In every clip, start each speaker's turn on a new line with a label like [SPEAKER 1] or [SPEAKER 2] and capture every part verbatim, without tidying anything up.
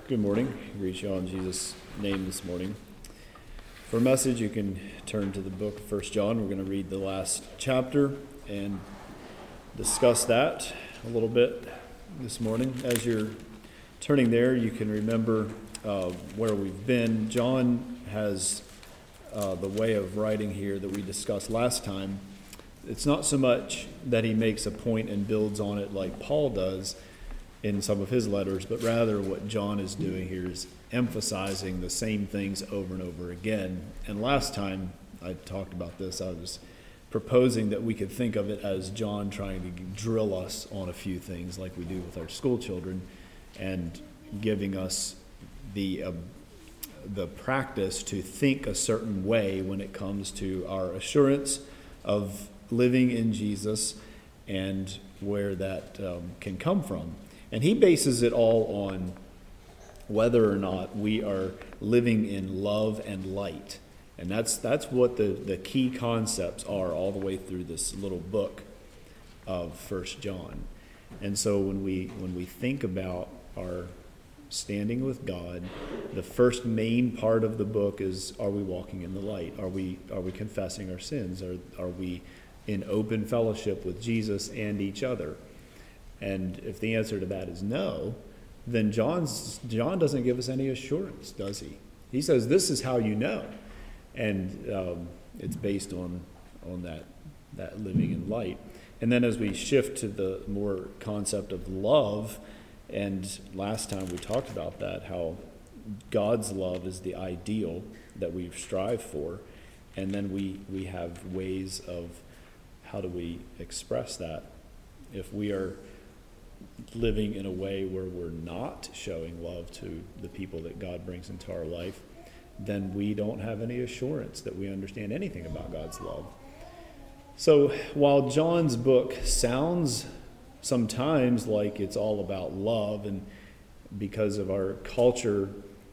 [SPEAKER 1] Good morning. I greet you all in Jesus' name this morning. For a message, you can turn to the book of First John. We're going to read the last chapter and discuss that a little bit this morning. As you're turning there, you can remember uh, where we've been. John has uh, the way of writing here that we discussed last time. It's not so much that he makes a point and builds on it like Paul does in some of his letters, but rather what John is doing here is emphasizing the same things over and over again. And last time I talked about this, I was proposing that we could think of it as John trying to drill us on a few things like we do with our school children, and giving us the uh, the practice to think a certain way when it comes to our assurance of living in Jesus and where that um, can come from. And he bases it all on whether or not we are living in love and light. And that's that's what the, the key concepts are all the way through this little book of First John. And so when we when we think about our standing with God, the first main part of the book is, are we walking in the light? Are we are we confessing our sins? Are are we in open fellowship with Jesus and each other? And if the answer to that is no, then John's John doesn't give us any assurance, does he? He says, this is how you know. And um, it's based on on that that living in light. And then as we shift to the more concept of love, and last time we talked about that, how God's love is the ideal that we strive for. And then we, we have ways of how do we express that. If we are living in a way where we're not showing love to the people that God brings into our life, then we don't have any assurance that we understand anything about God's love. So while John's book sounds sometimes like it's all about love, and because of our culture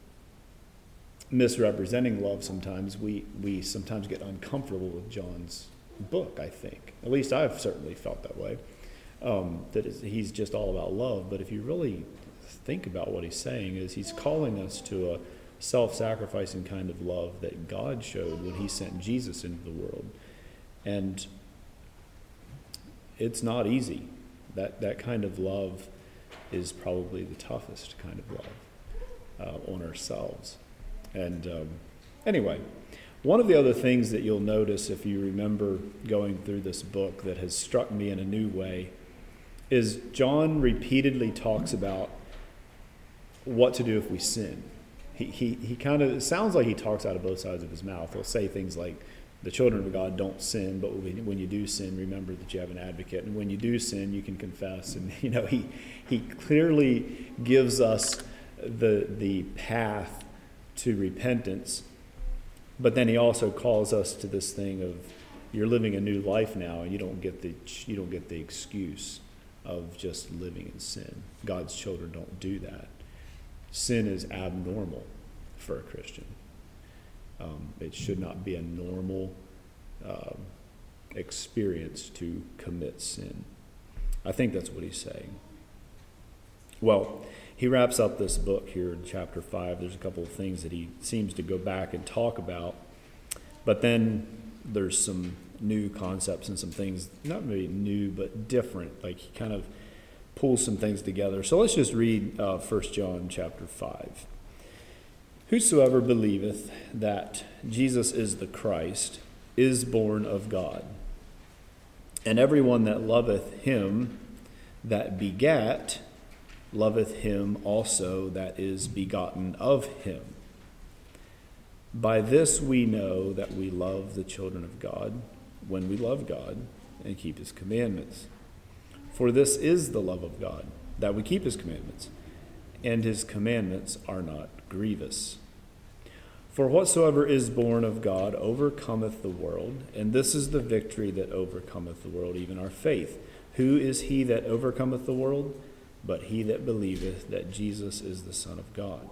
[SPEAKER 1] misrepresenting love sometimes, we, we sometimes get uncomfortable with John's book, I think. At least I've certainly felt that way. Um, that is, he's just all about love. But if you really think about what he's saying, is he's calling us to a self-sacrificing kind of love that God showed when he sent Jesus into the world. And it's not easy. That that kind of love is probably the toughest kind of love uh, on ourselves. And um, anyway, one of the other things that you'll notice if you remember going through this book that has struck me in a new way is John repeatedly talks about what to do if we sin. He he he kind of, it sounds like he talks out of both sides of his mouth. He'll say things like, the children of God don't sin, but when you do sin, remember that you have an advocate. And when you do sin, you can confess. And, you know, he he clearly gives us the the path to repentance. But then he also calls us to this thing of, you're living a new life now, and you don't get the you don't get the excuse of just living in sin. God's children don't do that. Sin is abnormal for a Christian. Um, it should not be a normal um, experience to commit sin. I think that's what he's saying. Well, he wraps up this book here in chapter five. There's a couple of things that he seems to go back and talk about. But then there's some new concepts and some things, not really new, but different. Like he kind of pulls some things together. So let's just read uh, First John chapter five. Whosoever believeth that Jesus is the Christ is born of God. And everyone that loveth him that begat loveth him also that is begotten of him. By this we know that we love the children of God, when we love God and keep his commandments. For this is the love of God, that we keep his commandments, and his commandments are not grievous. For whatsoever is born of God overcometh the world, and this is the victory that overcometh the world, even our faith. Who is he that overcometh the world? But he that believeth that Jesus is the Son of God.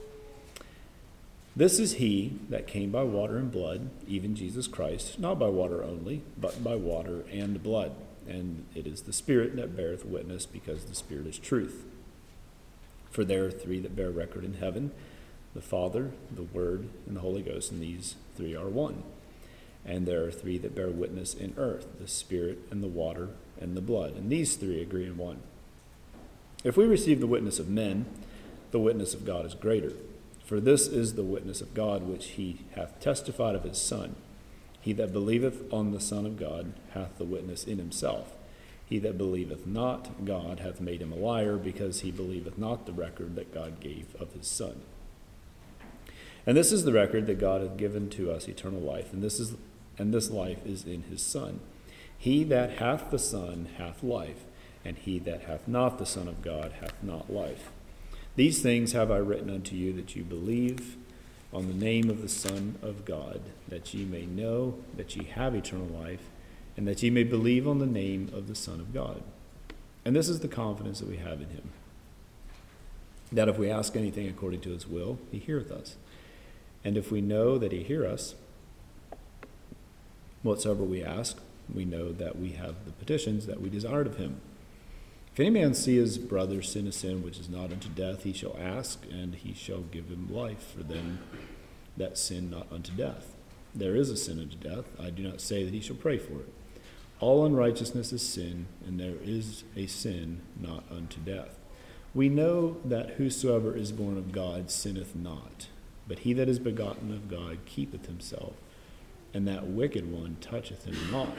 [SPEAKER 1] This is he that came by water and blood, even Jesus Christ, not by water only, but by water and blood. And it is the Spirit that beareth witness, because the Spirit is truth. For there are three that bear record in heaven, the Father, the Word, and the Holy Ghost, and these three are one. And there are three that bear witness in earth, the Spirit, and the water, and the blood, and these three agree in one. If we receive the witness of men, the witness of God is greater. For this is the witness of God which he hath testified of his Son. He that believeth on the Son of God hath the witness in himself. He that believeth not God hath made him a liar, because he believeth not the record that God gave of his Son. And this is the record that God hath given to us eternal life, and this is and this life is in his Son. He that hath the Son hath life, and he that hath not the Son of God hath not life. These things have I written unto you, that you believe on the name of the Son of God, that ye may know that ye have eternal life, and that ye may believe on the name of the Son of God. And this is the confidence that we have in him, that if we ask anything according to his will, he heareth us. And if we know that he hear us, whatsoever we ask, we know that we have the petitions that we desired of him. If any man see his brother sin a sin which is not unto death, he shall ask, and he shall give him life for them that sin not unto death. There is a sin unto death. I do not say that he shall pray for it. All unrighteousness is sin, and there is a sin not unto death. We know that whosoever is born of God sinneth not, but he that is begotten of God keepeth himself, and that wicked one toucheth him not.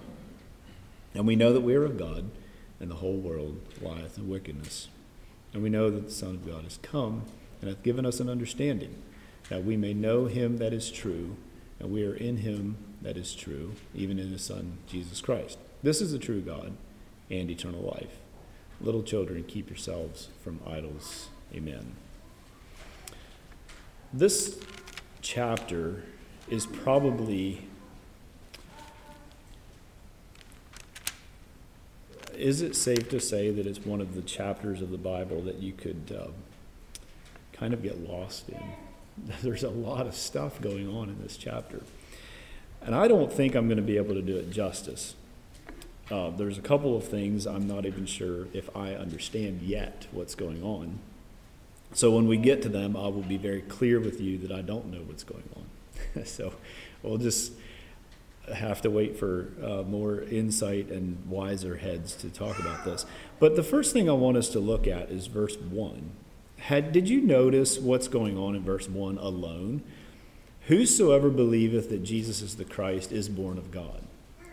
[SPEAKER 1] And we know that we are of God, and the whole world lieth in wickedness. And we know that the Son of God is come, and hath given us an understanding, that we may know him that is true, and we are in him that is true, even in his Son, Jesus Christ. This is the true God and eternal life. Little children, keep yourselves from idols. Amen. This chapter is probably, is it safe to say that it's one of the chapters of the Bible that you could uh, kind of get lost in? There's a lot of stuff going on in this chapter. And I don't think I'm going to be able to do it justice. Uh, there's a couple of things I'm not even sure if I understand yet what's going on. So when we get to them, I will be very clear with you that I don't know what's going on. So we'll just have to wait for uh, more insight and wiser heads to talk about this. But the first thing I want us to look at is verse one. Had, did you notice what's going on in verse one alone? Whosoever believeth that Jesus is the Christ is born of God.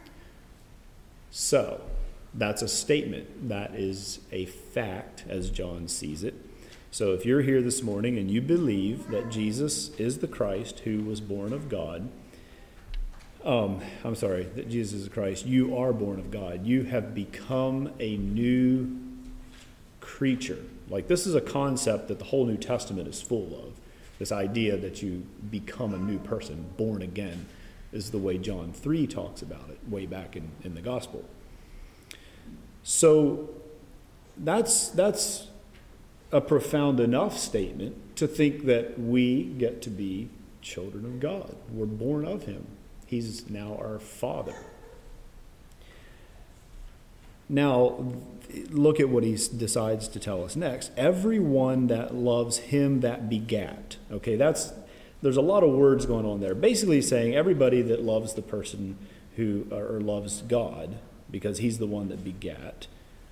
[SPEAKER 1] So, that's a statement. That is a fact as John sees it. So if you're here this morning and you believe that Jesus is the Christ who was born of God, um, I'm sorry, that Jesus is the Christ, you are born of God. You have become a new creature. Like, this is a concept that the whole New Testament is full of. This idea that you become a new person, born again, is the way John three talks about it, way back in, in the gospel. So that's that's a profound enough statement to think that we get to be children of God. We're born of him. He's now our Father. Now, look at what he decides to tell us next. Everyone that loves him that begat. Okay, that's there's a lot of words going on there. Basically saying everybody that loves the person who, or loves God, because he's the one that begat.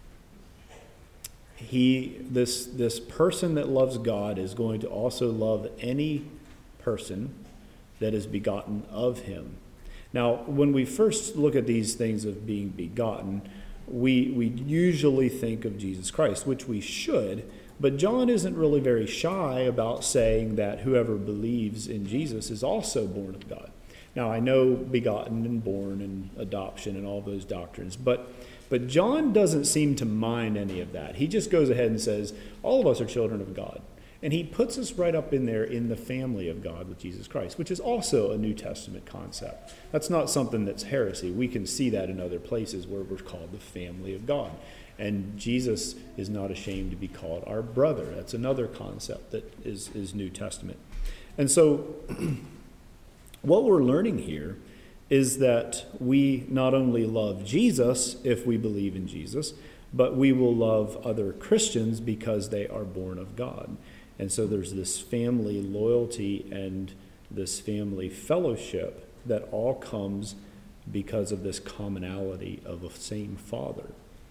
[SPEAKER 1] He, this, this person that loves God is going to also love any person that is begotten of him. Now, when we first look at these things of being begotten, we we usually think of Jesus Christ, which we should, but John isn't really very shy about saying that whoever believes in Jesus is also born of God. Now, I know begotten and born and adoption and all those doctrines, but but John doesn't seem to mind any of that. He just goes ahead and says, all of us are children of God. And he puts us right up in there in the family of God with Jesus Christ, which is also a New Testament concept. That's not something that's heresy. We can see that in other places where we're called the family of God. And Jesus is not ashamed to be called our brother. That's another concept that is, is New Testament. And so what we're learning here is that we not only love Jesus if we believe in Jesus, but we will love other Christians because they are born of God. And so there's this family loyalty and this family fellowship that all comes because of this commonality of a same Father.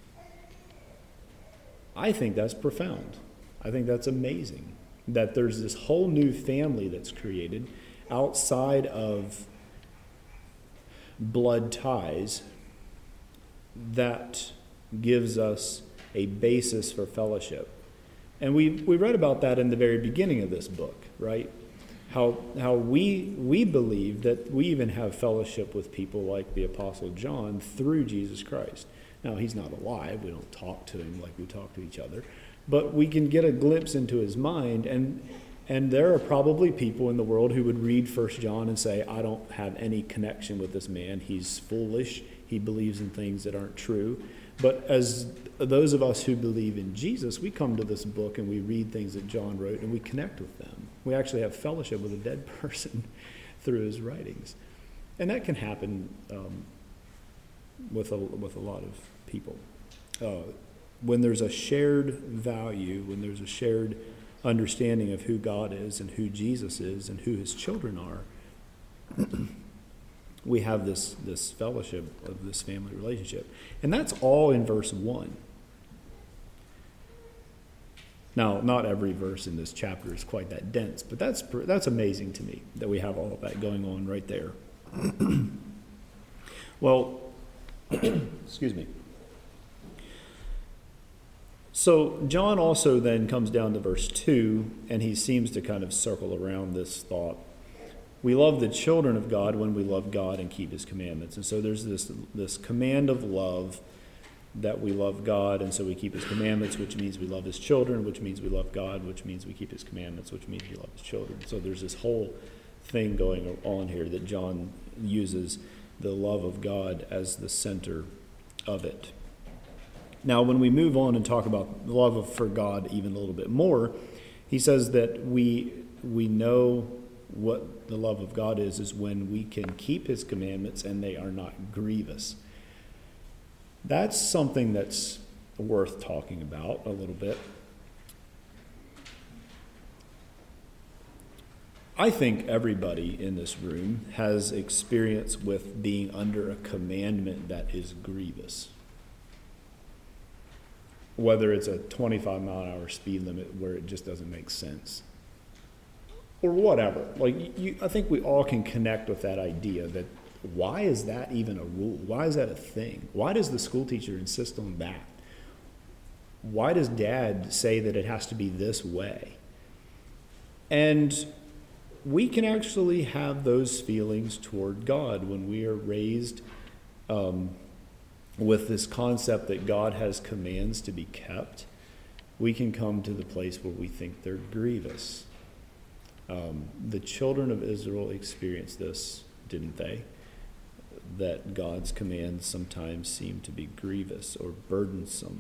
[SPEAKER 1] I think that's profound. I think that's amazing, that there's this whole new family that's created outside of blood ties that gives us a basis for fellowship. And we we read about that in the very beginning of this book, right? How how we we believe that we even have fellowship with people like the Apostle John through Jesus Christ. Now, he's not alive. We don't talk to him like we talk to each other. But we can get a glimpse into his mind, and and there are probably people in the world who would read First John and say, I don't have any connection with this man. He's foolish. He believes in things that aren't true. But as those of us who believe in Jesus, we come to this book and we read things that John wrote and we connect with them. We actually have fellowship with a dead person through his writings. And that can happen um, with, a, with a lot of people. Uh, when there's a shared value, when there's a shared understanding of who God is and who Jesus is and who his children are, we have this, this fellowship of this family relationship. And that's all in verse one. Now, not every verse in this chapter is quite that dense, but that's that's amazing to me that we have all of that going on right there. Well, excuse me. So John also then comes down to verse two, and he seems to kind of circle around this thought. We love the children of God when we love God and keep his commandments. And so there's this this command of love, that we love God, and so we keep his commandments, which means we love his children, which means we love God, which means we keep his commandments, which means we love his children. So there's this whole thing going on here that John uses the love of God as the center of it. Now, when we move on and talk about the love of, for God even a little bit more, he says that we we know what the love of God is, is when we can keep his commandments and they are not grievous. That's something that's worth talking about a little bit. I think everybody in this room has experience with being under a commandment that is grievous. Whether it's a twenty-five mile an hour speed limit where it just doesn't make sense. Or whatever. Like you, I think we all can connect with that idea that why is that even a rule? Why is that a thing? Why does the school teacher insist on that? Why does dad say that it has to be this way? And we can actually have those feelings toward God when we are raised um, with this concept that God has commands to be kept. We can come to the place where we think they're grievous. Um, the children of Israel experienced this, didn't they? That God's commands sometimes seem to be grievous or burdensome.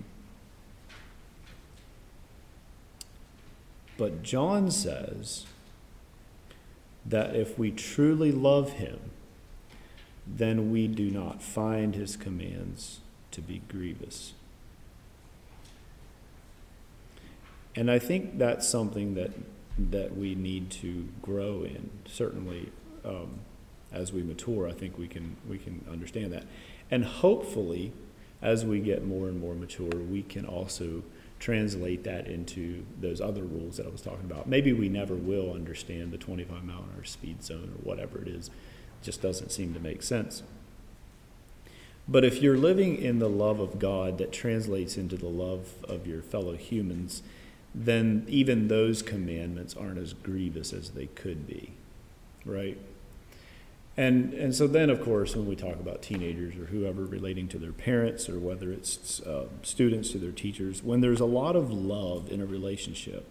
[SPEAKER 1] But John says that if we truly love him, then we do not find his commands to be grievous. And I think that's something that that we need to grow in. Certainly, um, as we mature, I think we can we can understand that. And hopefully, as we get more and more mature, we can also translate that into those other rules that I was talking about. Maybe we never will understand the twenty-five mile an hour speed zone or whatever it is. It just doesn't seem to make sense. But if you're living in the love of God that translates into the love of your fellow humans, then even those commandments aren't as grievous as they could be, right? And and so then, of course, when we talk about teenagers or whoever relating to their parents, or whether it's uh, students to their teachers, when there's a lot of love in a relationship,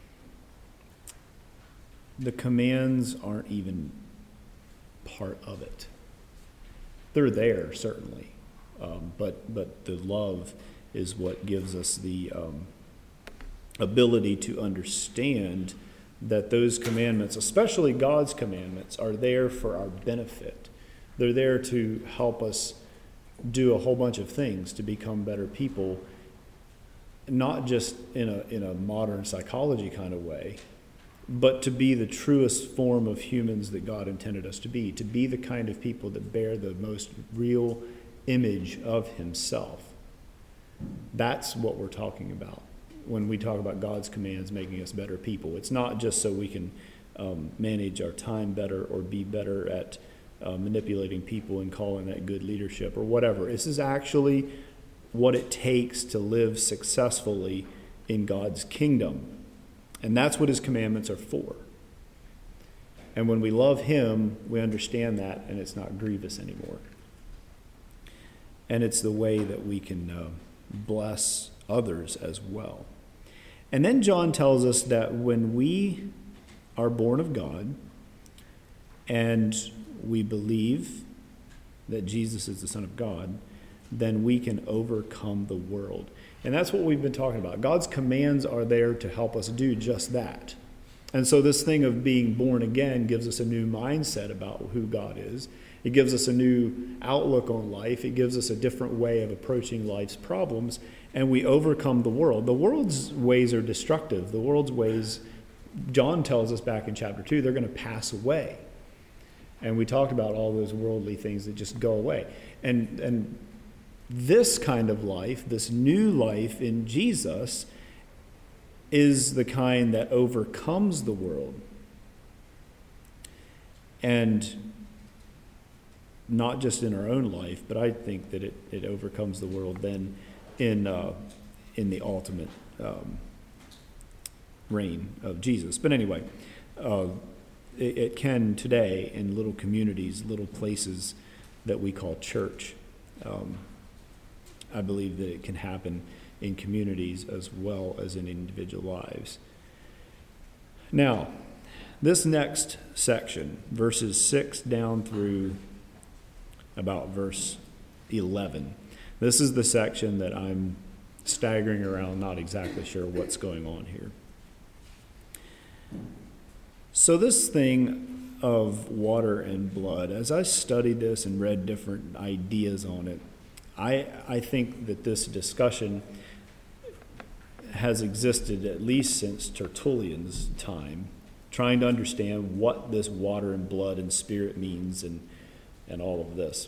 [SPEAKER 1] the commands aren't even part of it. They're there, certainly, um, but but the love is what gives us the um, ability to understand that those commandments, especially God's commandments, are there for our benefit. They're there to help us do a whole bunch of things to become better people not just in a in a modern psychology kind of way, but to be the truest form of humans that God intended us to be, to be the kind of people that bear the most real image of himself. That's what we're talking about when we talk about God's commands making us better people. It's not just so we can um, manage our time better or be better at uh, manipulating people and calling that good leadership or whatever. This is actually what it takes to live successfully in God's kingdom. And that's what his commandments are for. And when we love him, we understand that, and it's not grievous anymore. And it's the way that we can uh, bless others as well. And then John tells us that when we are born of God and we believe that Jesus is the Son of God, then we can overcome the world. And that's what we've been talking about. God's commands are there to help us do just that. And so this thing of being born again gives us a new mindset about who God is. It gives us a new outlook on life. It gives us a different way of approaching life's problems. And we overcome the world. The world's ways are destructive. The world's ways, John tells us back in chapter two, they're going to pass away. And we talked about all those worldly things that just go away. And and this kind of life, this new life in Jesus, is the kind that overcomes the world. And not just in our own life, but I think that it, it overcomes the world then in uh, in the ultimate um, reign of Jesus. But anyway, uh, it, it can today in little communities, little places that we call church. Um, I believe that it can happen in communities as well as in individual lives. Now, this next section, verses six down through about verse eleven, this is the section that I'm staggering around, not exactly sure what's going on here. So this thing of water and blood, as I studied this and read different ideas on it, I, I think that this discussion has existed at least since Tertullian's time, trying to understand what this water and blood and spirit means and, and all of this.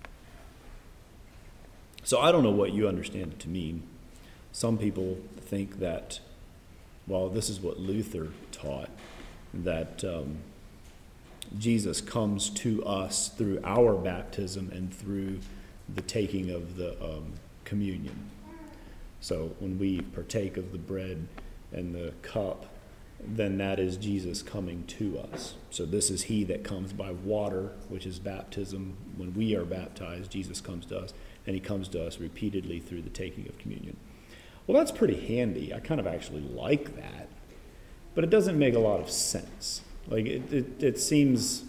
[SPEAKER 1] So I don't know what you understand it to mean. Some people think that, well, this is what Luther taught, that um, Jesus comes to us through our baptism and through the taking of the um, communion. So when we partake of the bread and the cup, then that is Jesus coming to us. So this is he that comes by water, which is baptism. When we are baptized, Jesus comes to us, and he comes to us repeatedly through the taking of communion. Well, that's pretty handy. I kind of actually like that. But it doesn't make a lot of sense. Like, it, it, it seems...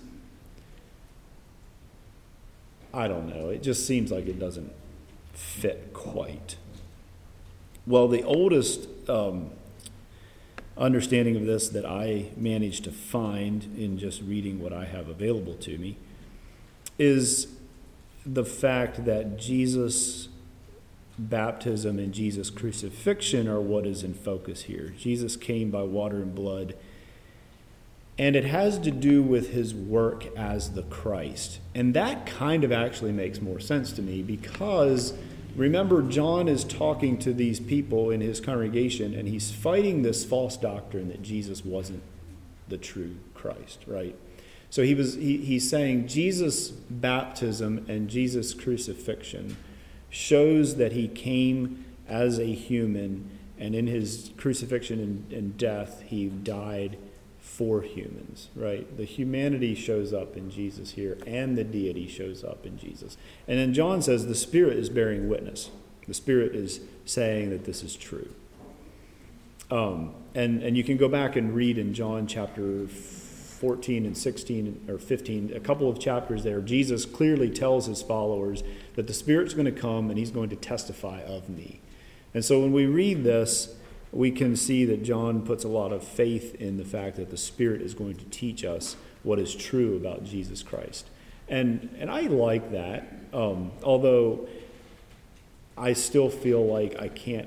[SPEAKER 1] I don't know. It just seems like it doesn't fit quite. Well, the oldest um, understanding of this that I managed to find in just reading what I have available to me is the fact that Jesus' baptism and Jesus' crucifixion are what is in focus here. Jesus came by water and blood. And it has to do with his work as the Christ. And that kind of actually makes more sense to me because, remember, John is talking to these people in his congregation, and he's fighting this false doctrine that Jesus wasn't the true Christ, right? So he was he, he's saying Jesus' baptism and Jesus' crucifixion shows that he came as a human, and in his crucifixion and, and death, he died for humans, right? The humanity shows up in Jesus here, and the deity shows up in Jesus. And then John says the Spirit is bearing witness. The Spirit is saying that this is true. Um, and, and you can go back and read in John chapter fourteen and sixteen or fifteen, a couple of chapters there, Jesus clearly tells his followers that the Spirit's going to come and he's going to testify of me. And so when we read this, we can see that John puts a lot of faith in the fact that the Spirit is going to teach us what is true about Jesus Christ. And and I like that, um, although I still feel like I can't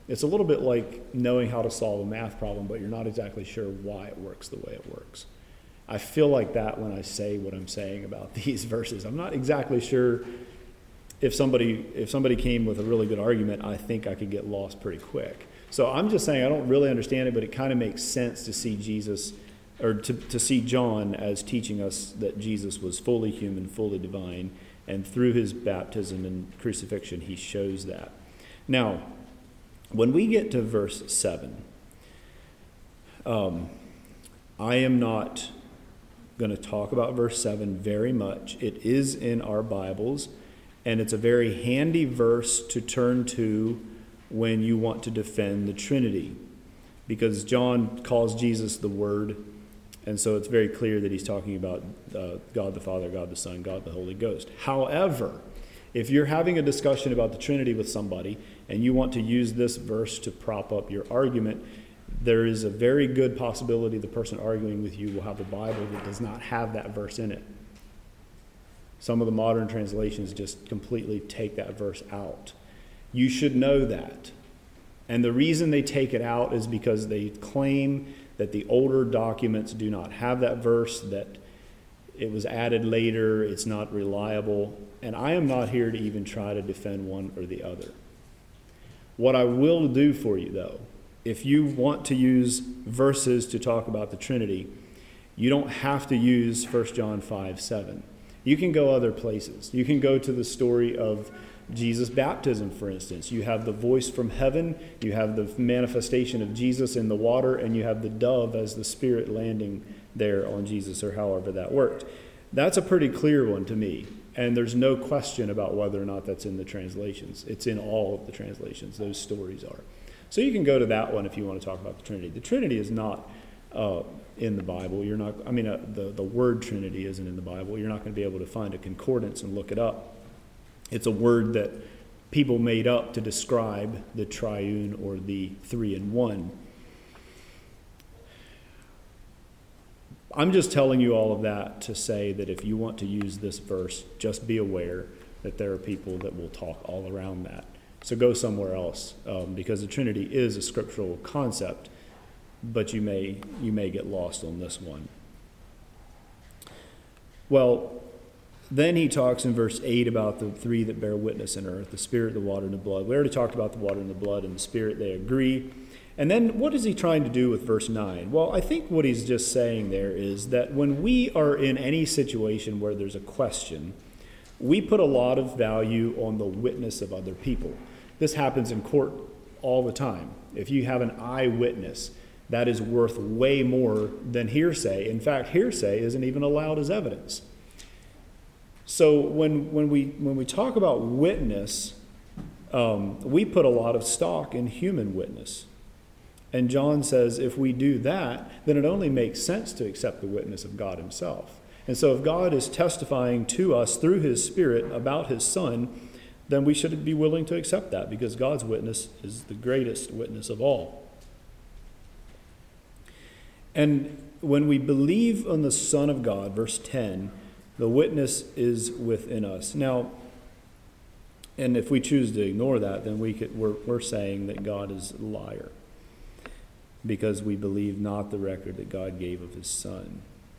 [SPEAKER 1] It's a little bit like knowing how to solve a math problem, but you're not exactly sure why it works the way it works. I feel like that when I say what I'm saying about these verses. I'm not exactly sure if somebody if somebody came with a really good argument, I think I could get lost pretty quick. So I'm just saying I don't really understand it, but it kind of makes sense to see Jesus, or to, to see John as teaching us that Jesus was fully human, fully divine, and through his baptism and crucifixion, he shows that. Now, when we get to verse seven, um, I am not going to talk about verse seven very much. It is in our Bibles, and it's a very handy verse to turn to when you want to defend the Trinity, because John calls Jesus the Word, and so it's very clear that he's talking about uh, God the Father, God the Son, God the Holy Ghost. However, if you're having a discussion about the Trinity with somebody and you want to use this verse to prop up your argument, there is a very good possibility the person arguing with you will have a Bible that does not have that verse in it. Some of the modern translations just completely take that verse out. You should know that. And the reason they take it out is because they claim that the older documents do not have that verse, that it was added later, it's not reliable. And I am not here to even try to defend one or the other. What I will do for you, though, if you want to use verses to talk about the Trinity, you don't have to use First John five seven. You can go other places. You can go to the story of Jesus' baptism, for instance. You have the voice from heaven, you have the manifestation of Jesus in the water, and you have the dove as the Spirit landing there on Jesus, or however that worked. That's a pretty clear one to me, and there's no question about whether or not that's in the translations. It's in all of the translations. Those stories are. So you can go to that one if you want to talk about the Trinity. The Trinity is not uh, in the Bible. You're not. I mean, uh, the the word Trinity isn't in the Bible. You're not going to be able to find a concordance and look it up. It's a word that people made up to describe the triune or the three in one. I'm just telling you all of that to say that if you want to use this verse, just be aware that there are people that will talk all around that. So go somewhere else, um, because the Trinity is a scriptural concept, but you may you may get lost on this one. Well, then he talks in verse eight about the three that bear witness in earth, the Spirit, the water, and the blood. We already talked about the water and the blood and the Spirit. They agree. And then what is he trying to do with verse nine? Well, I think what he's just saying there is that when we are in any situation where there's a question, we put a lot of value on the witness of other people. This happens in court all the time. If you have an eyewitness, that is worth way more than hearsay. In fact, hearsay isn't even allowed as evidence. So when when we when we talk about witness, um, we put a lot of stock in human witness. And John says if we do that, then it only makes sense to accept the witness of God himself. And so if God is testifying to us through his Spirit about his Son, then we should be willing to accept that, because God's witness is the greatest witness of all. And when we believe on the Son of God, verse ten, the witness is within us. Now, and if we choose to ignore that, then we could, we're, we're saying that God is a liar, because we believe not the record that God gave of his Son.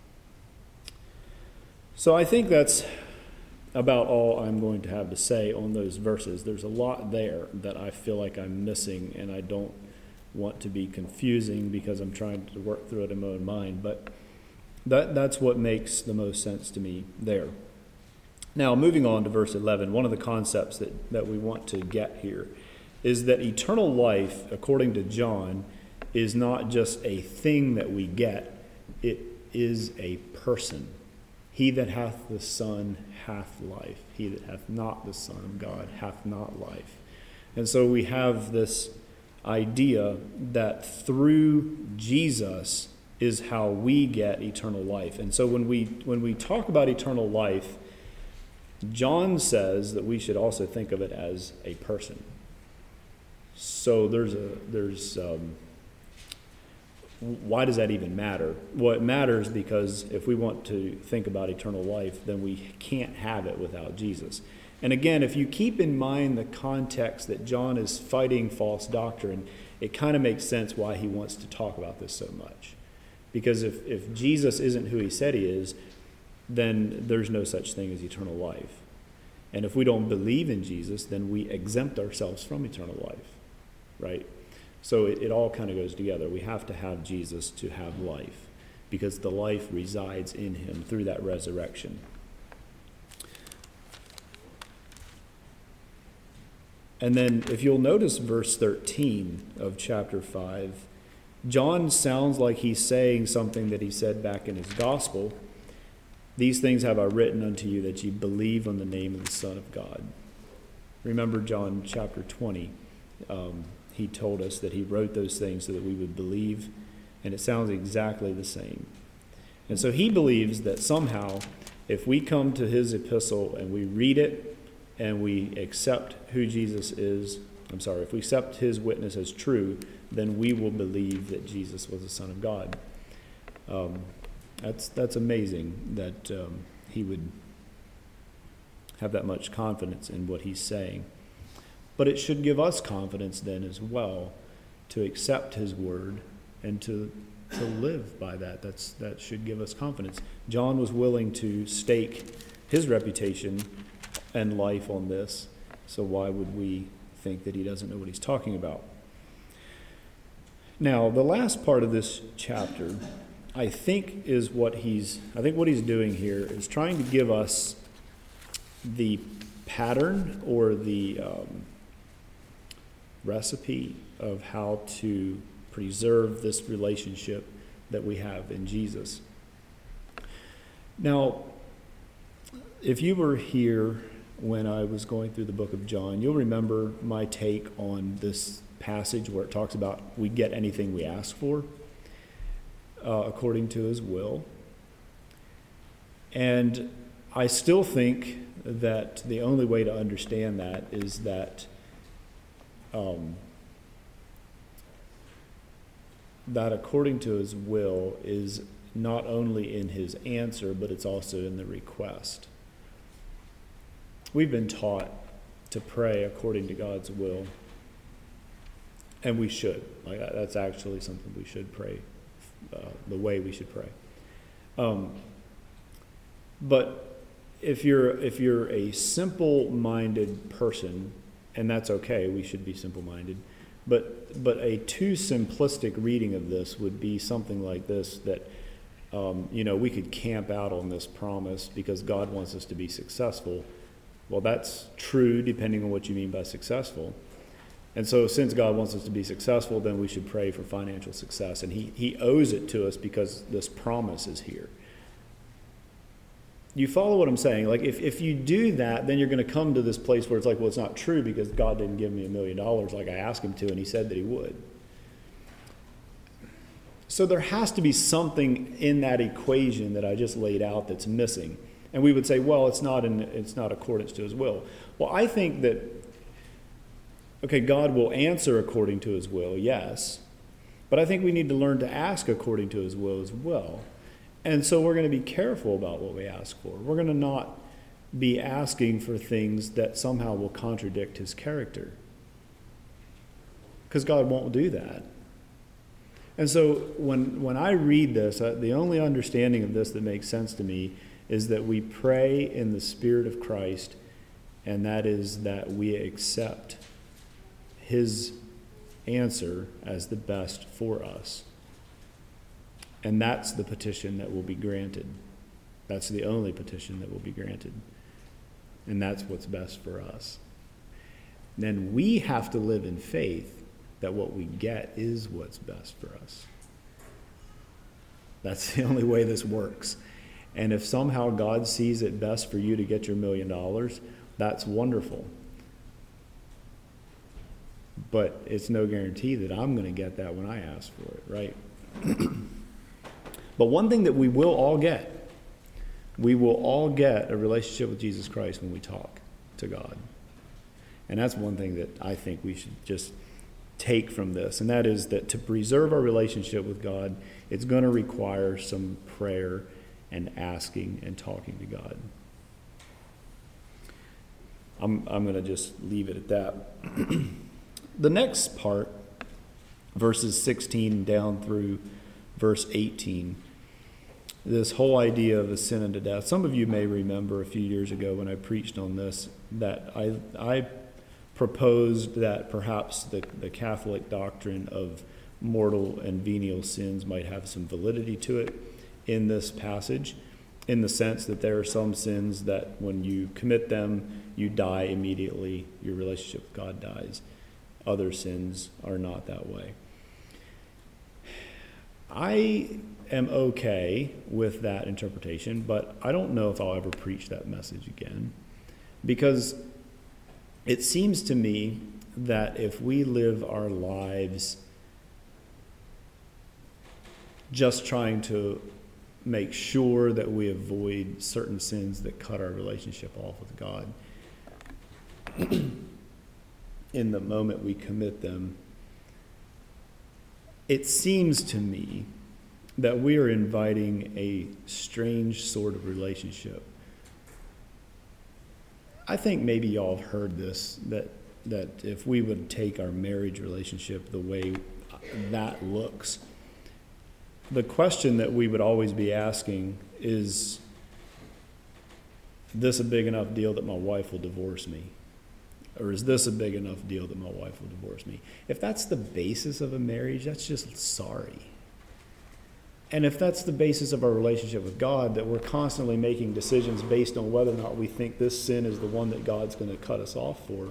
[SPEAKER 1] So I think that's about all I'm going to have to say on those verses. There's a lot there that I feel like I'm missing, and I don't want to be confusing because I'm trying to work through it in my own mind, but that that's what makes the most sense to me there. Now, moving on to verse eleven, one of the concepts that, that we want to get here is that eternal life, according to John, is not just a thing that we get, it is a person. He that hath the Son hath life. He that hath not the Son of God hath not life. And so we have this idea that through Jesus is how we get eternal life. And so when we when we talk about eternal life, John says that we should also think of it as a person. So there's a there's um, why does that even matter? Well, it matters because if we want to think about eternal life, then we can't have it without Jesus. And again, if you keep in mind the context that John is fighting false doctrine, it kind of makes sense why he wants to talk about this so much. Because if, if Jesus isn't who he said he is, then there's no such thing as eternal life. And if we don't believe in Jesus, then we exempt ourselves from eternal life, right? So it, it all kind of goes together. We have to have Jesus to have life, because the life resides in him through that resurrection. And then if you'll notice verse thirteen of chapter five, John sounds like he's saying something that he said back in his gospel. These things have I written unto you, that ye believe on the name of the Son of God. Remember John chapter twenty. Um, he told us that he wrote those things so that we would believe, and it sounds exactly the same. And so he believes that somehow, if we come to his epistle and we read it and we accept who Jesus is, I'm sorry, if we accept his witness as true, then we will believe that Jesus was the Son of God. Um, that's that's amazing that um, he would have that much confidence in what he's saying. But it should give us confidence then as well to accept his word and to to live by that. That's that should give us confidence. John was willing to stake his reputation and life on this, so why would we think that he doesn't know what he's talking about? Now, the last part of this chapter, I think, is what he's I think what he's doing here is trying to give us the pattern or the um, recipe of how to preserve this relationship that we have in Jesus. Now, if you were here when I was going through the book of John, you'll remember my take on this passage where it talks about we get anything we ask for uh, according to his will. And I still think that the only way to understand that is that um, that according to his will is not only in his answer, but it's also in the request. We've been taught to pray according to God's will, and we should. Like that's actually something we should pray, uh, the way we should pray. Um, but if you're if you're a simple-minded person, and that's okay, we should be simple-minded. But but a too simplistic reading of this would be something like this, that um, you know we could camp out on this promise because God wants us to be successful. Well, that's true depending on what you mean by successful. And so since God wants us to be successful, then we should pray for financial success. And he, he owes it to us because this promise is here. You follow what I'm saying? Like if, if you do that, then you're going to come to this place where it's like, well, it's not true because God didn't give me a million dollars like I asked him to, and he said that he would. So there has to be something in that equation that I just laid out that's missing. And we would say, well, it's not in it's not accordance to his will. Well, I think that, okay, God will answer according to his will, yes. But I think we need to learn to ask according to his will as well. And so we're going to be careful about what we ask for. We're going to not be asking for things that somehow will contradict his character. Because God won't do that. And so when, when I read this, uh, the only understanding of this that makes sense to me is that we pray in the Spirit of Christ, and that is that we accept his answer as the best for us. And that's the petition that will be granted. That's the only petition that will be granted. And that's what's best for us. Then we have to live in faith that what we get is what's best for us. That's the only way this works. And if somehow God sees it best for you to get your million dollars, that's wonderful. But it's no guarantee that I'm going to get that when I ask for it, right? But one thing that we will all get, we will all get a relationship with Jesus Christ when we talk to God. And that's one thing that I think we should just take from this, and that is that to preserve our relationship with God, it's going to require some prayer and asking and talking to God. I'm, I'm going to just leave it at that. The next part, verses sixteen down through verse eighteen, this whole idea of a sin unto death. Some of you may remember a few years ago when I preached on this that I I proposed that perhaps the, the Catholic doctrine of mortal and venial sins might have some validity to it in this passage, in the sense that there are some sins that when you commit them, you die immediately, your relationship with God dies. Other sins are not that way. I am okay with that interpretation, but I don't know if I'll ever preach that message again, because it seems to me that if we live our lives just trying to make sure that we avoid certain sins that cut our relationship off with God, in the moment we commit them, it seems to me that we are inviting a strange sort of relationship. I think maybe y'all have heard this, that that if we would take our marriage relationship the way that looks, the question that we would always be asking is, this a big enough deal that my wife will divorce me? Or is this a big enough deal that my wife will divorce me? If that's the basis of a marriage, that's just sorry. And if that's the basis of our relationship with God, that we're constantly making decisions based on whether or not we think this sin is the one that God's going to cut us off for,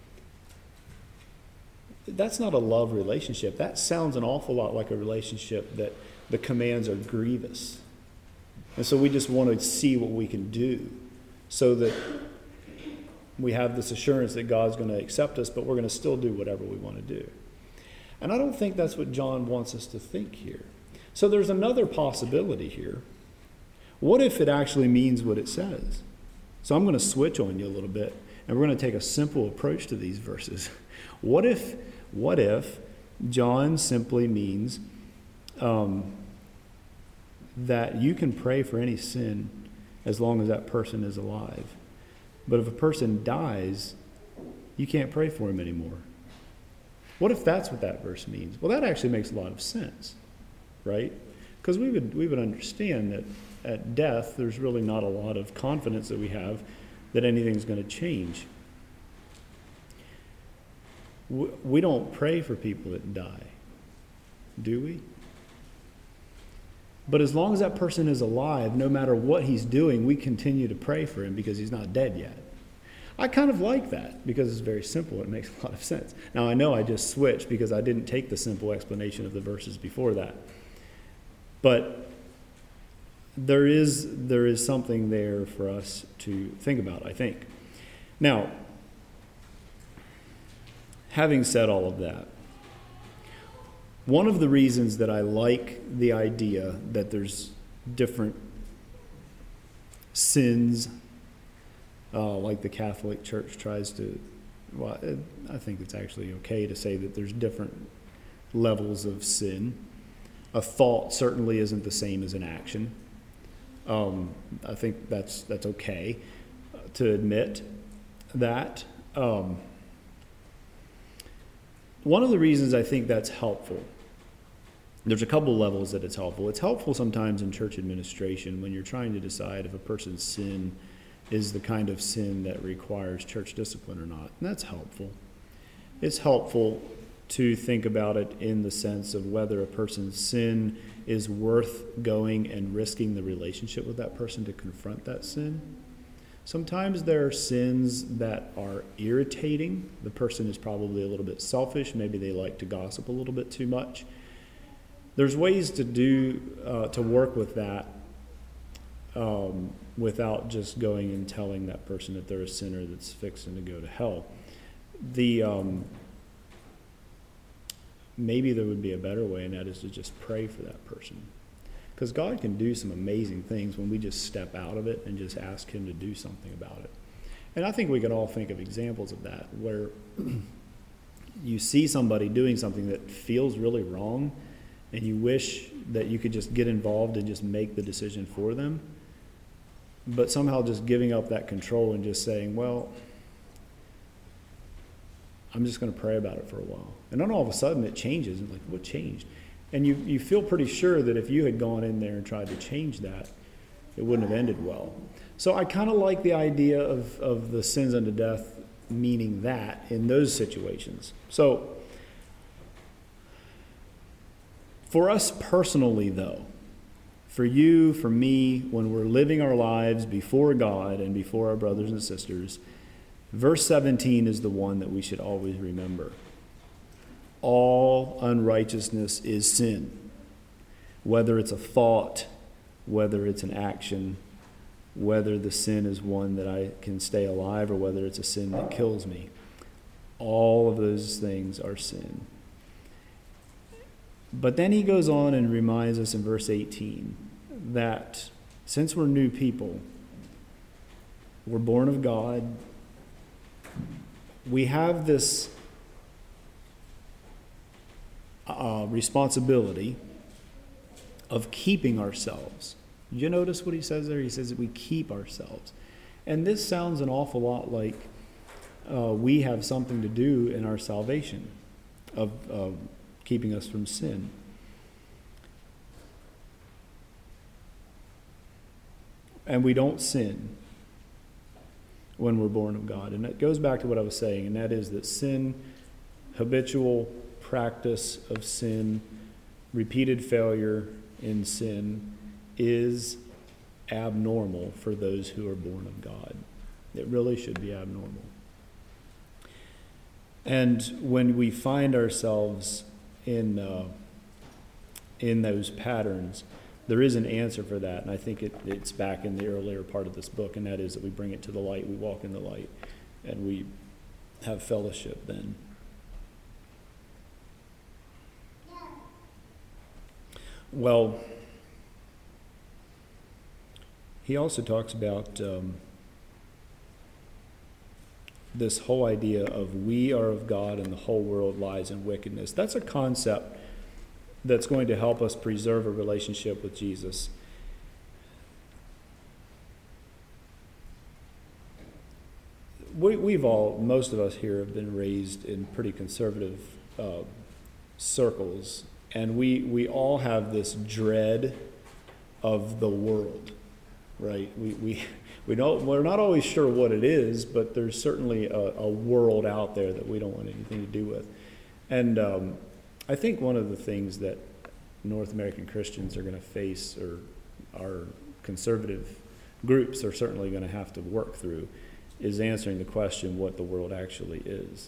[SPEAKER 1] that's not a love relationship. That sounds an awful lot like a relationship that the commands are grievous. And so we just want to see what we can do so that we have this assurance that God's going to accept us, but we're going to still do whatever we want to do. And I don't think that's what John wants us to think here. So there's another possibility here. What if it actually means what it says? So I'm going to switch on you a little bit, and we're going to take a simple approach to these verses. What if, what if John simply means um, that you can pray for any sin as long as that person is alive? But if a person dies, you can't pray for him anymore. What if that's what that verse means? Well, that actually makes a lot of sense, right? Because we would we would understand that at death, there's really not a lot of confidence that we have that anything's going to change. We don't pray for people that die, do we? But as long as that person is alive, no matter what he's doing, we continue to pray for him because he's not dead yet. I kind of like that because it's very simple. It makes a lot of sense. Now, I know I just switched because I didn't take the simple explanation of the verses before that. But there is there is something there for us to think about, I think. Now, having said all of that, one of the reasons that I like the idea that there's different sins, uh, like the Catholic Church tries to, well, it, I think it's actually okay to say that there's different levels of sin. A thought certainly isn't the same as an action. Um, I think that's that's okay to admit that. Um, one of the reasons I think that's helpful, there's a couple levels that it's helpful. It's helpful sometimes in church administration when you're trying to decide if a person's sin is the kind of sin that requires church discipline or not. And that's helpful. It's helpful to think about it in the sense of whether a person's sin is worth going and risking the relationship with that person to confront that sin. Sometimes there are sins that are irritating. The person is probably a little bit selfish. Maybe they like to gossip a little bit too much. There's ways to do uh, to work with that um, without just going and telling that person that they're a sinner that's fixing to go to hell. The um, maybe there would be a better way, and that is to just pray for that person. Because God can do some amazing things when we just step out of it and just ask him to do something about it. And I think we can all think of examples of that, where you see somebody doing something that feels really wrong, and you wish that you could just get involved and just make the decision for them. But somehow just giving up that control and just saying, well, I'm just going to pray about it for a while. And then all of a sudden it changes. And like, what changed? And you, you feel pretty sure that if you had gone in there and tried to change that, it wouldn't have ended well. So I kind of like the idea of, of the sins unto death meaning that in those situations. So for us personally, though, for you, for me, when we're living our lives before God and before our brothers and sisters, verse seventeen is the one that we should always remember. All unrighteousness is sin, whether it's a thought, whether it's an action, whether the sin is one that I can stay alive or whether it's a sin that kills me. All of those things are sin. But then he goes on and reminds us in verse eighteen that since we're new people, we're born of God, we have this uh, responsibility of keeping ourselves. Did you notice what he says there? He says that we keep ourselves. And this sounds an awful lot like uh, we have something to do in our salvation of uh, keeping us from sin. And we don't sin when we're born of God. And it goes back to what I was saying, and that is that sin, habitual practice of sin, repeated failure in sin is abnormal for those who are born of God. It really should be abnormal. And when we find ourselves in uh, in those patterns, there is an answer for that, and I think it, it's back in the earlier part of this book, and that is that we bring it to the light, we walk in the light, and we have fellowship then. Well, he also talks about um, this whole idea of we are of God and the whole world lies in wickedness. That's a concept that's going to help us preserve a relationship with Jesus. We, we've all, most of us here have been raised in pretty conservative uh, circles, and we, we all have this dread of the world, right? We, we, we don't, we're not always sure what it is, but there's certainly a, a world out there that we don't want anything to do with. And um, I think one of the things that North American Christians are going to face, or our conservative groups are certainly going to have to work through, is answering the question what the world actually is.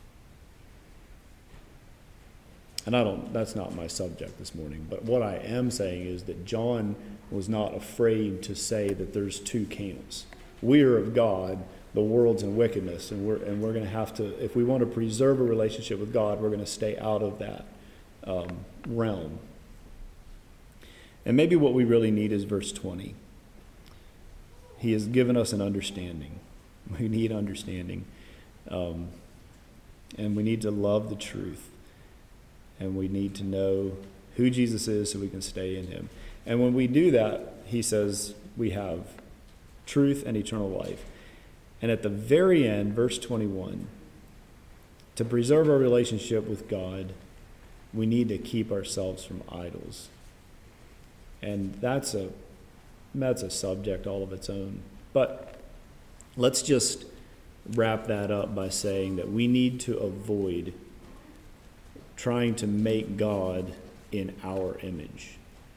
[SPEAKER 1] And I don't, that's not my subject this morning, but what I am saying is that John was not afraid to say that there's two camps. We are of God, the world's in wickedness, and we're and we're going to have to, if we want to preserve a relationship with God, we're going to stay out of that um, realm. And maybe what we really need is verse twenty. He has given us an understanding. We need understanding. Um, and we need to love the truth. And we need to know who Jesus is so we can stay in him. And when we do that, he says we have truth and eternal life. And at the very end, verse twenty-one, to preserve our relationship with God, we need to keep ourselves from idols. And that's a that's a subject all of its own. But let's just wrap that up by saying that we need to avoid trying to make God in our image.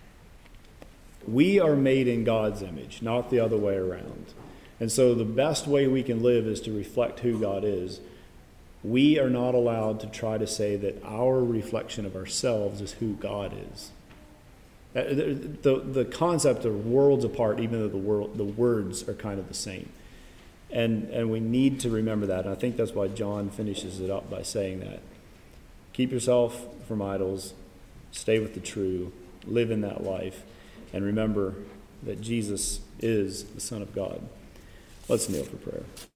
[SPEAKER 1] We are made in God's image, not the other way around. And so the best way we can live is to reflect who God is. We are not allowed to try to say that our reflection of ourselves is who God is. The, the, the concept of worlds apart, even though the, world, the words are kind of the same. And, and we need to remember that. And I think that's why John finishes it up by saying that. Keep yourself from idols, stay with the true, live in that life, and remember that Jesus is the Son of God. Let's kneel for prayer.